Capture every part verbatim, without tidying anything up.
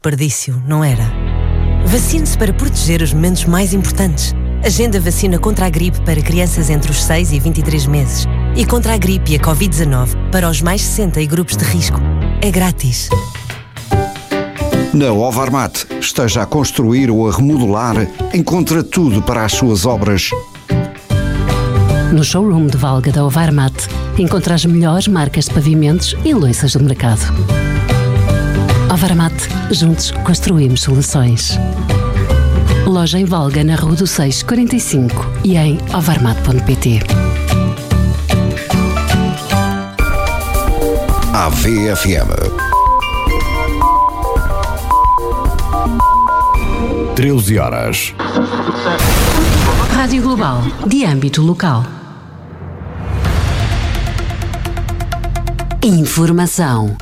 Desperdício, não era? Vacine-se para proteger os momentos mais importantes. Agenda vacina contra a gripe para crianças entre os seis e vinte e três meses e contra a gripe e a covid dezanove para os mais sessenta e grupos de risco. É grátis. Na Ovarmat, esteja a construir ou a remodelar, encontra tudo para as suas obras. No showroom de Valga da Ovarmat, encontra as melhores marcas de pavimentos e louças do mercado. Ovarmat, juntos construímos soluções. Loja em Valga, na Rua do Seixo, quarenta e cinco e em ovarmat ponto pt. A V F M. treze horas. Rádio Global, de âmbito local. Informação.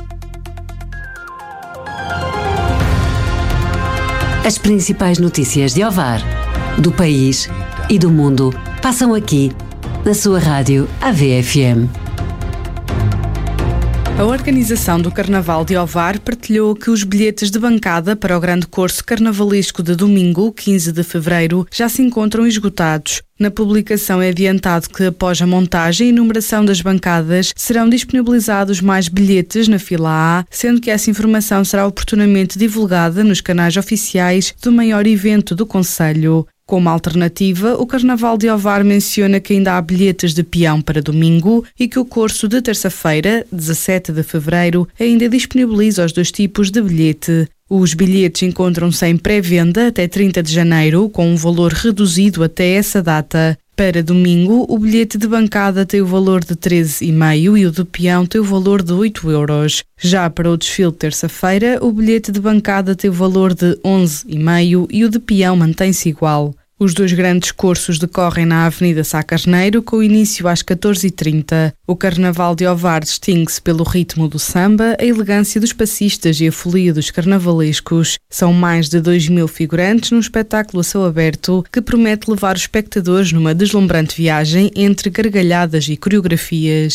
As principais notícias de Ovar, do país e do mundo passam aqui, na sua rádio A V F M. A organização do Carnaval de Ovar partilhou que os bilhetes de bancada para o grande curso carnavalesco de domingo, quinze de fevereiro, já se encontram esgotados. Na publicação é adiantado que, após a montagem e numeração das bancadas, serão disponibilizados mais bilhetes na fila A, sendo que essa informação será oportunamente divulgada nos canais oficiais do maior evento do concelho. Como alternativa, o Carnaval de Ovar menciona que ainda há bilhetes de peão para domingo e que o curso de terça-feira, dezassete de fevereiro, ainda disponibiliza os dois tipos de bilhete. Os bilhetes encontram-se em pré-venda até trinta de janeiro, com um valor reduzido até essa data. Para domingo, o bilhete de bancada tem o valor de treze vírgula cinco e o de peão tem o valor de oito euros. Já para o desfile de terça-feira, o bilhete de bancada tem o valor de onze vírgula cinco e o de peão mantém-se igual. Os dois grandes cursos decorrem na Avenida Sá Carneiro, com início às catorze e trinta. O Carnaval de Ovar distingue-se pelo ritmo do samba, a elegância dos passistas e a folia dos carnavalescos. São mais de dois mil figurantes num espetáculo a céu aberto que promete levar os espectadores numa deslumbrante viagem entre gargalhadas e coreografias.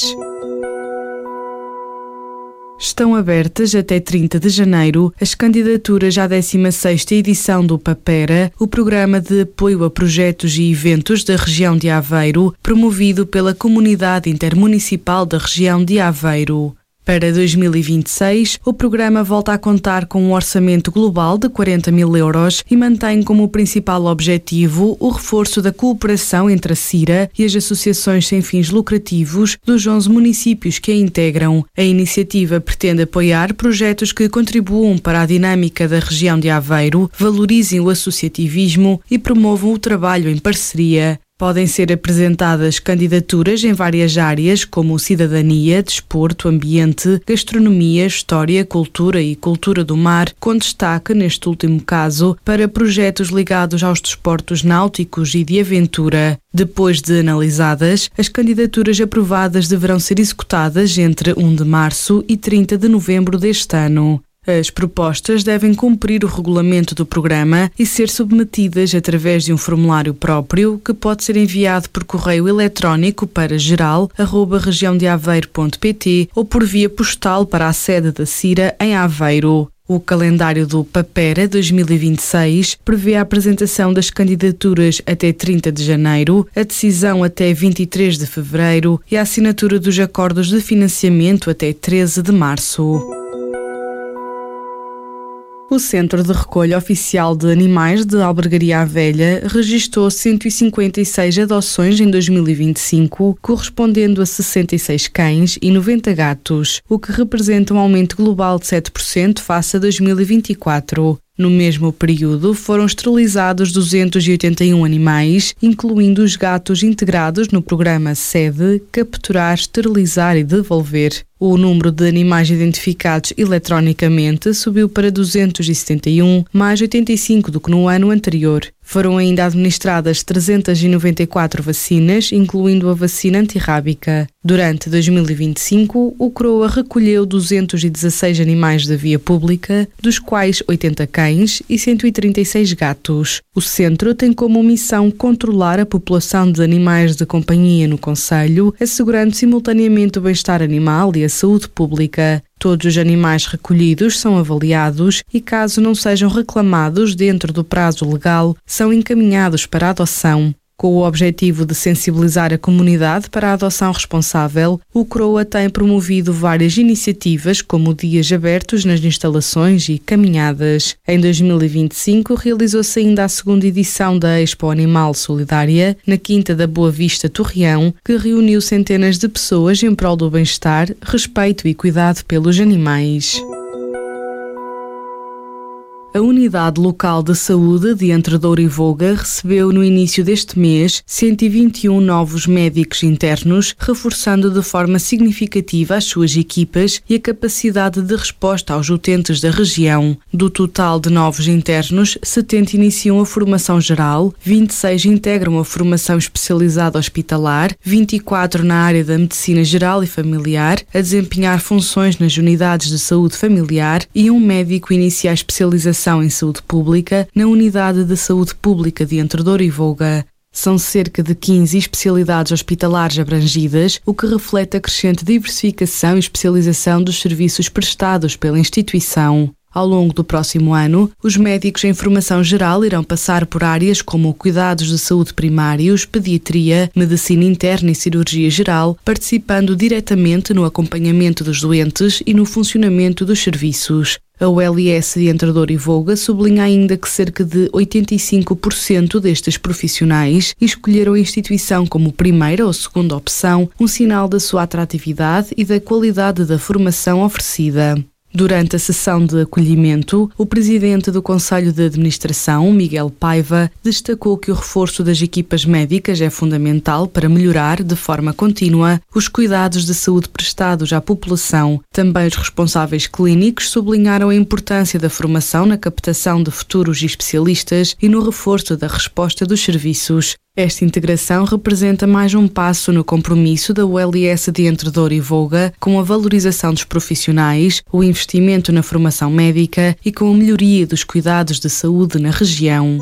Estão abertas até trinta de janeiro as candidaturas à décima sexta edição do PAPERA, o Programa de Apoio a Projetos e Eventos da Região de Aveiro, promovido pela Comunidade Intermunicipal da Região de Aveiro. Para dois mil e vinte e seis, o programa volta a contar com um orçamento global de quarenta mil euros e mantém como principal objetivo o reforço da cooperação entre a CIRA e as associações sem fins lucrativos dos onze municípios que a integram. A iniciativa pretende apoiar projetos que contribuam para a dinâmica da região de Aveiro, valorizem o associativismo e promovam o trabalho em parceria. Podem ser apresentadas candidaturas em várias áreas como cidadania, desporto, ambiente, gastronomia, história, cultura e cultura do mar, com destaque, neste último caso, para projetos ligados aos desportos náuticos e de aventura. Depois de analisadas, as candidaturas aprovadas deverão ser executadas entre primeiro de março e trinta de novembro deste ano. As propostas devem cumprir o regulamento do programa e ser submetidas através de um formulário próprio que pode ser enviado por correio eletrónico para geral arroba região de aveiro ponto pt ou por via postal para a sede da CIRA em Aveiro. O calendário do PAPERA dois mil e vinte e seis prevê a apresentação das candidaturas até trinta de janeiro, a decisão até vinte e três de fevereiro e a assinatura dos acordos de financiamento até treze de março. O Centro de Recolha Oficial de Animais de Albergaria à Velha registou cento e cinquenta e seis adoções em dois mil e vinte e cinco, correspondendo a sessenta e seis cães e noventa gatos, o que representa um aumento global de sete por cento face a dois mil e vinte e quatro. No mesmo período, foram esterilizados duzentos e oitenta e um animais, incluindo os gatos integrados no programa SEDE, Capturar, Esterilizar e Devolver. O número de animais identificados eletronicamente subiu para duzentos e setenta e um, mais oitenta e cinco do que no ano anterior. Foram ainda administradas trezentas e noventa e quatro vacinas, incluindo a vacina antirrábica. Durante dois mil e vinte e cinco, o CROA recolheu duzentos e dezasseis animais da via pública, dos quais oitenta cães e cento e trinta e seis gatos. O centro tem como missão controlar a população de animais de companhia no concelho, assegurando simultaneamente o bem-estar animal e a saúde pública. Todos os animais recolhidos são avaliados e, caso não sejam reclamados dentro do prazo legal, são encaminhados para a adoção. Com o objetivo de sensibilizar a comunidade para a adoção responsável, o CROA tem promovido várias iniciativas, como dias abertos nas instalações e caminhadas. Em dois mil e vinte e cinco, realizou-se ainda a segunda edição da Expo Animal Solidária, na Quinta da Boa Vista, Torreão, que reuniu centenas de pessoas em prol do bem-estar, respeito e cuidado pelos animais. A Unidade Local de Saúde de Entredouro e Voga recebeu no início deste mês cento e vinte e um novos médicos internos, reforçando de forma significativa as suas equipas e a capacidade de resposta aos utentes da região. Do total de novos internos, setenta iniciam a formação geral, vinte e seis integram a formação especializada hospitalar, vinte e quatro na área da medicina geral e familiar, a desempenhar funções nas unidades de saúde familiar e um médico inicia a especialização em saúde pública na Unidade de Saúde Pública de Entredouro e Voga. São cerca de quinze especialidades hospitalares abrangidas, o que reflete a crescente diversificação e especialização dos serviços prestados pela instituição. Ao longo do próximo ano, os médicos em formação geral irão passar por áreas como cuidados de saúde primários, pediatria, medicina interna e cirurgia geral, participando diretamente no acompanhamento dos doentes e no funcionamento dos serviços. A U L S de Entredouro e Voga sublinha ainda que cerca de oitenta e cinco por cento destes profissionais escolheram a instituição como primeira ou segunda opção, um sinal da sua atratividade e da qualidade da formação oferecida. Durante a sessão de acolhimento, o presidente do Conselho de Administração, Miguel Paiva, destacou que o reforço das equipas médicas é fundamental para melhorar, de forma contínua, os cuidados de saúde prestados à população. Também os responsáveis clínicos sublinharam a importância da formação na captação de futuros especialistas e no reforço da resposta dos serviços. Esta integração representa mais um passo no compromisso da U L S de Entredouro e Voga com a valorização dos profissionais, o investimento na formação médica e com a melhoria dos cuidados de saúde na região.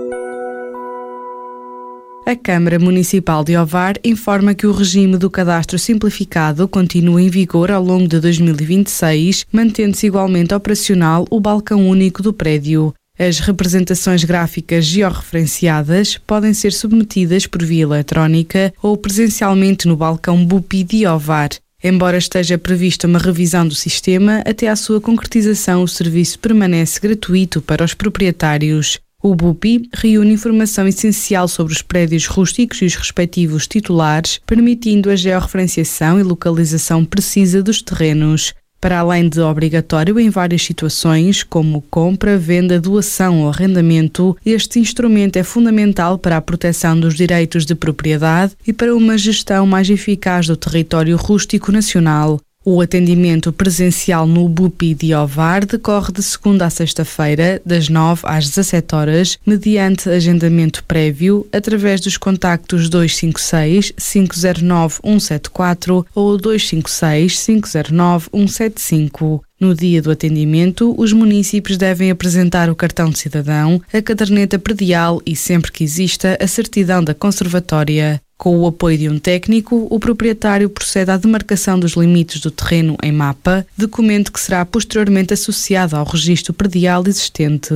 A Câmara Municipal de Ovar informa que o regime do cadastro simplificado continua em vigor ao longo de dois mil e vinte e seis, mantendo-se igualmente operacional o balcão único do prédio. As representações gráficas georreferenciadas podem ser submetidas por via eletrónica ou presencialmente no balcão B U P I de Ovar. Embora esteja prevista uma revisão do sistema, até à sua concretização o serviço permanece gratuito para os proprietários. O B U P I reúne informação essencial sobre os prédios rústicos e os respectivos titulares, permitindo a georreferenciação e localização precisa dos terrenos. Para além de obrigatório em várias situações, como compra, venda, doação ou arrendamento, este instrumento é fundamental para a proteção dos direitos de propriedade e para uma gestão mais eficaz do território rústico nacional. O atendimento presencial no B U P I de Ovar decorre de segunda a sexta-feira, das nove às dezassete horas, mediante agendamento prévio, através dos contactos dois cinco seis, cinco zero nove, um sete quatro ou dois cinco seis, cinco zero nove, um sete cinco. No dia do atendimento, os munícipes devem apresentar o cartão de cidadão, a caderneta predial e, sempre que exista, a certidão da conservatória. Com o apoio de um técnico, o proprietário procede à demarcação dos limites do terreno em mapa, documento que será posteriormente associado ao registro predial existente.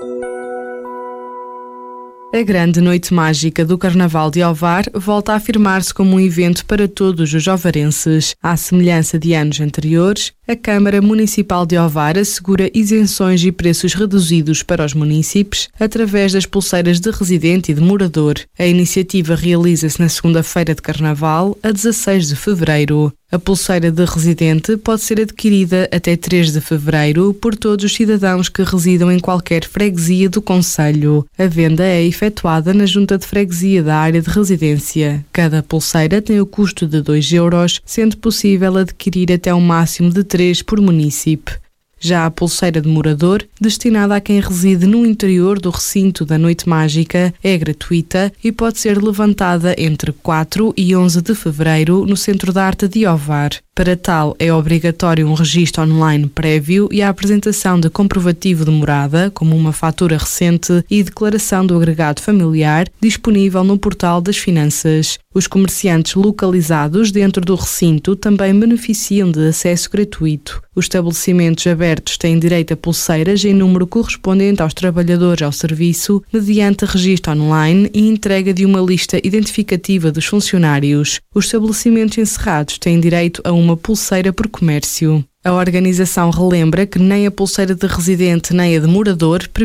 A grande noite mágica do Carnaval de Ovar volta a afirmar-se como um evento para todos os ovarenses. À semelhança de anos anteriores, a Câmara Municipal de Ovar assegura isenções e preços reduzidos para os munícipes através das pulseiras de residente e de morador. A iniciativa realiza-se na segunda-feira de Carnaval, a dezasseis de fevereiro. A pulseira de residente pode ser adquirida até três de fevereiro por todos os cidadãos que residam em qualquer freguesia do concelho. A venda é efetuada na junta de freguesia da área de residência. Cada pulseira tem o custo de dois euros, sendo possível adquirir até um máximo de três por munícipe. Já a pulseira de morador, destinada a quem reside no interior do recinto da Noite Mágica, é gratuita e pode ser levantada entre quatro e onze de fevereiro no Centro de Arte de Ovar. Para tal, é obrigatório um registro online prévio e a apresentação de comprovativo de morada, como uma fatura recente e declaração do agregado familiar, disponível no portal das Finanças. Os comerciantes localizados dentro do recinto também beneficiam de acesso gratuito. Os estabelecimentos abertos têm direito a pulseiras em número correspondente aos trabalhadores ao serviço, mediante registro online e entrega de uma lista identificativa dos funcionários. Os estabelecimentos encerrados têm direito a uma pulseira por comércio. A organização relembra que nem a pulseira de residente nem a de morador permite